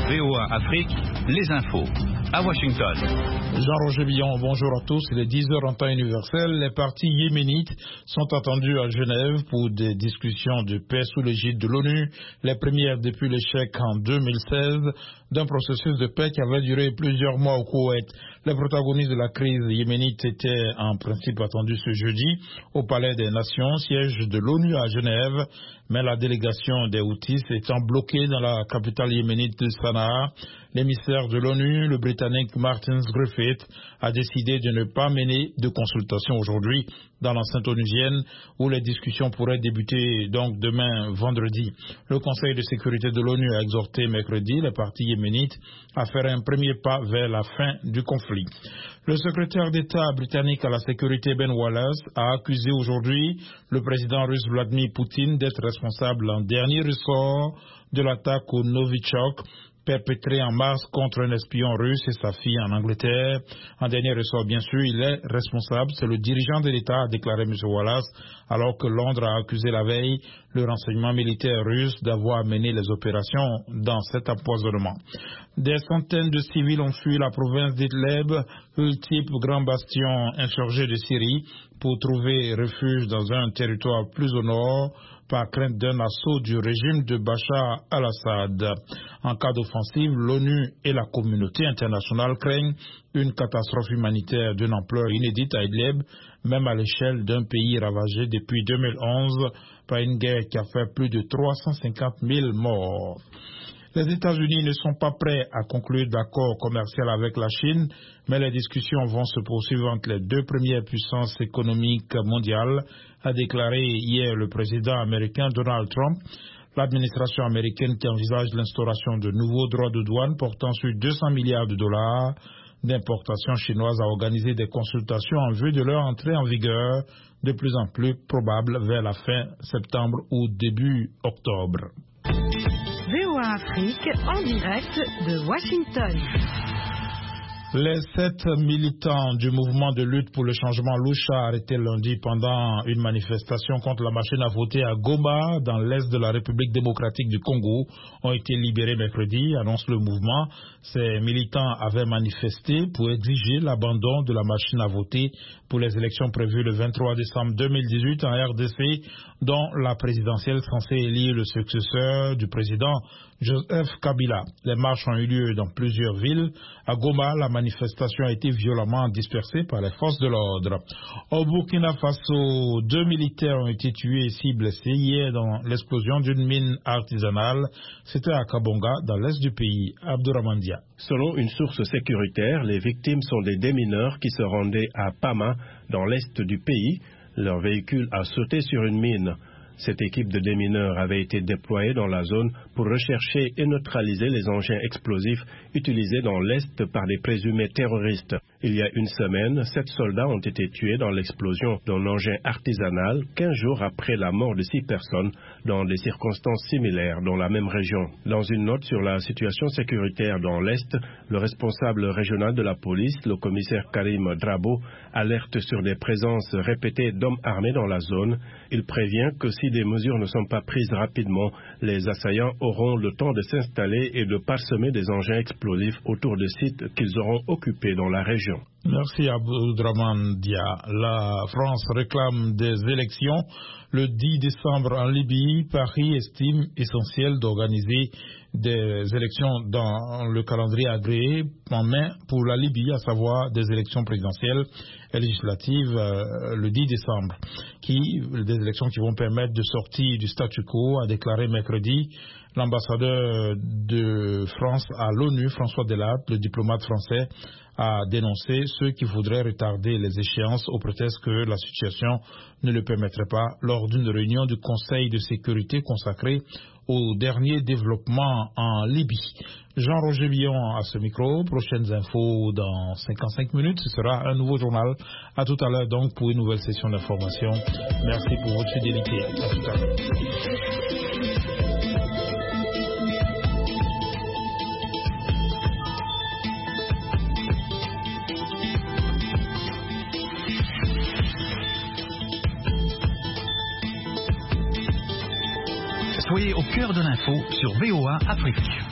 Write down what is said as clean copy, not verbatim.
VOA Afrique, les infos. À Washington. Jean-Roger Billon, bonjour à tous. Il est 10h en temps universel. Les partis yéménites sont attendus à Genève pour des discussions de paix sous l'égide de l'ONU, les premières depuis l'échec en 2016 d'un processus de paix qui avait duré plusieurs mois au Koweït. Les protagonistes de la crise yéménite étaient en principe attendus ce jeudi au Palais des Nations, siège de l'ONU à Genève, mais la délégation des Houthis étant bloquée dans la capitale yéménite de Sanaa. L'émissaire de l'ONU, le Britannique Martin Griffiths, a décidé de ne pas mener de consultation aujourd'hui dans l'enceinte onusienne où les discussions pourraient débuter donc demain vendredi. Le Conseil de sécurité de l'ONU a exhorté mercredi les partis yéménites à faire un premier pas vers la fin du conflit. Le secrétaire d'État britannique à la sécurité Ben Wallace a accusé aujourd'hui le président russe Vladimir Poutine d'être responsable en dernier ressort de l'attaque au Novichok perpétré en mars contre un espion russe et sa fille en Angleterre. En dernier ressort, bien sûr, il est responsable. C'est le dirigeant de l'État, a déclaré M. Wallace, alors que Londres a accusé la veille le renseignement militaire russe d'avoir mené les opérations dans cet empoisonnement. Des centaines de civils ont fui la province d'Idlib, ultime grand bastion insurgé de Syrie, pour trouver refuge dans un territoire plus au nord, par crainte d'un assaut du régime de Bachar al-Assad. En cas d'offensive, l'ONU et la communauté internationale craignent une catastrophe humanitaire d'une ampleur inédite à Idlib, même à l'échelle d'un pays ravagé depuis 2011 par une guerre qui a fait plus de 350 000 morts. Les États-Unis ne sont pas prêts à conclure d'accord commercial avec la Chine, mais les discussions vont se poursuivre entre les deux premières puissances économiques mondiales, a déclaré hier le président américain Donald Trump. L'administration américaine qui envisage l'instauration de nouveaux droits de douane portant sur 200 milliards de dollars d'importations chinoises a organisé des consultations en vue de leur entrée en vigueur de plus en plus probable vers la fin septembre ou début octobre. VOA Afrique en direct de Washington. Les 7 militants du mouvement de lutte pour le changement Lucha arrêtés lundi pendant une manifestation contre la machine à voter à Goma, dans l'est de la République démocratique du Congo, ont été libérés mercredi, annonce le mouvement. Ces militants avaient manifesté pour exiger l'abandon de la machine à voter pour les élections prévues le 23 décembre 2018 en RDC, dont la présidentielle censée élire le successeur du président Joseph Kabila. Les marches ont eu lieu dans plusieurs villes. À Goma, la manifestation a été violemment dispersée par les forces de l'ordre. Au Burkina Faso, 2 militaires ont été tués et 6 blessés hier dans l'explosion d'une mine artisanale. C'était à Kabonga, dans l'est du pays. Abdourahmane Dia. Selon une source sécuritaire, les victimes sont des démineurs qui se rendaient à Pama, dans l'est du pays. Leur véhicule a sauté sur une mine. Cette équipe de démineurs avait été déployée dans la zone pour rechercher et neutraliser les engins explosifs utilisés dans l'Est par des présumés terroristes. Il y a une semaine, 7 soldats ont été tués dans l'explosion d'un engin artisanal 15 jours après la mort de 6 personnes dans des circonstances similaires dans la même région. Dans une note sur la situation sécuritaire dans l'Est, le responsable régional de la police, le commissaire Karim Drabo, alerte sur des présences répétées d'hommes armés dans la zone. Il prévient que si des mesures ne sont pas prises rapidement, les assaillants auront le temps de s'installer et de parsemer des engins explosifs autour de sites qu'ils auront occupés dans la région. Merci Abdourahmane Dia. La France réclame des élections le 10 décembre en Libye. Paris estime essentiel d'organiser des élections dans le calendrier agréé en main pour la Libye, à savoir des élections présidentielles et législatives le 10 décembre. Des élections qui vont permettre de sortir du statu quo, a déclaré mercredi l'ambassadeur de France à l'ONU, François Delatte. Le diplomate français a dénoncé ceux qui voudraient retarder les échéances au prétexte que la situation ne le permettrait pas lors d'une réunion du Conseil de sécurité consacrée aux derniers développements en Libye. Jean-Roger Billon à ce micro. Prochaines infos dans 55 minutes. Ce sera un nouveau journal. À tout à l'heure donc pour une nouvelle session d'information. Merci pour votre fidélité. À tout à l'heure. Soyez au cœur de l'info sur VOA Afrique.